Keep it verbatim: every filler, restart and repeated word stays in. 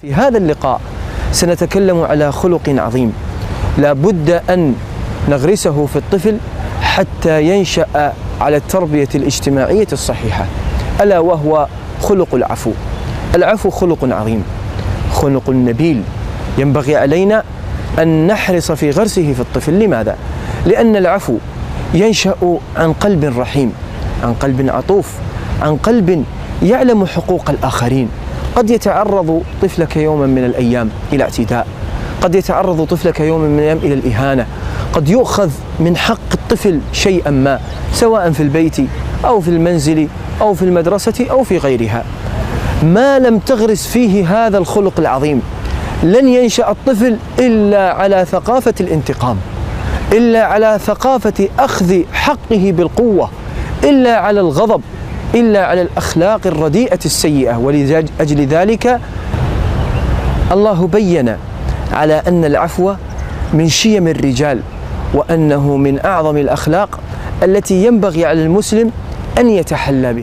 في هذا اللقاء سنتكلم على خلق عظيم لا بد أن نغرسه في الطفل حتى ينشأ على التربية الاجتماعية الصحيحة، ألا وهو خلق العفو. العفو خلق عظيم، خلق نبيل، ينبغي علينا أن نحرص في غرسه في الطفل. لماذا؟ لأن العفو ينشأ عن قلب رحيم، عن قلب عطوف، عن قلب يعلم حقوق الآخرين. قد يتعرض طفلك يوما من الأيام إلى اعتداء، قد يتعرض طفلك يوما من الأيام إلى الإهانة، قد يؤخذ من حق الطفل شيئا ما سواء في البيت أو في المنزل أو في المدرسة أو في غيرها. ما لم تغرس فيه هذا الخلق العظيم لن ينشأ الطفل إلا على ثقافة الانتقام، إلا على ثقافة أخذ حقه بالقوة، إلا على الغضب، إلا على الأخلاق الرديئة السيئة. ولأجل ذلك الله بين على أن العفو من شيم الرجال، وأنه من أعظم الأخلاق التي ينبغي على المسلم أن يتحلى بها.